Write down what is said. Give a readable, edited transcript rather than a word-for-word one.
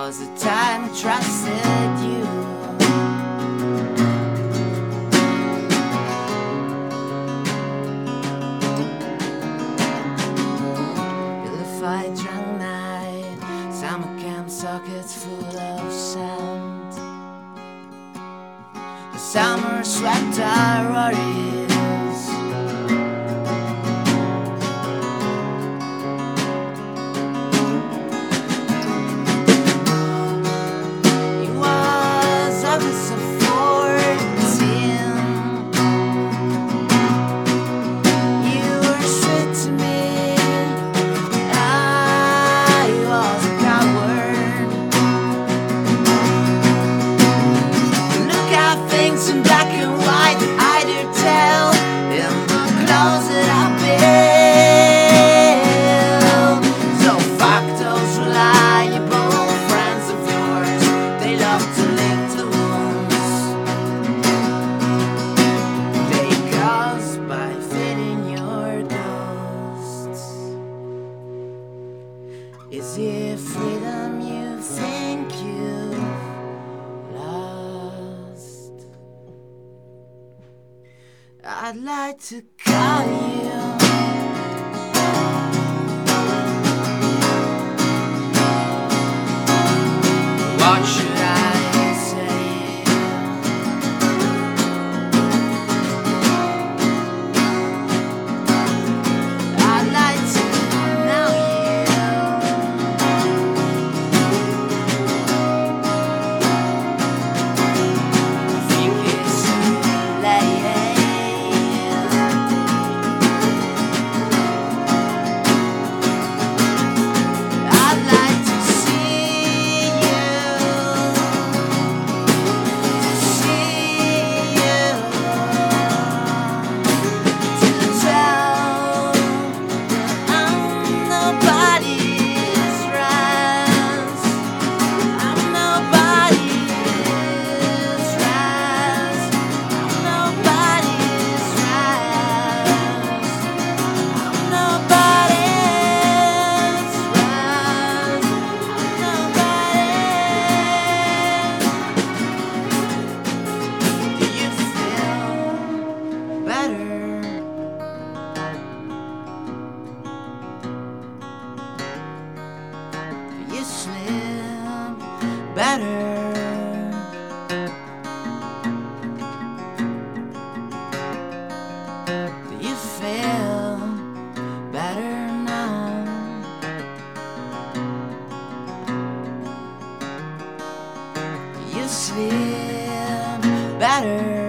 was the time I trusted you. Beautified drunk night, summer camp sockets full of sand. The summer swept our worries. In black and white, I do tell in the closet I build. So fuck those reliable friends of yours. They love to lick the wounds they cause by feeding your ghosts. Is it freedom you think you've lost? I'd like to call you. What should I say? I'd like to know you. I think it's late. You sleep better. Do you feel better now? Do you sleep better?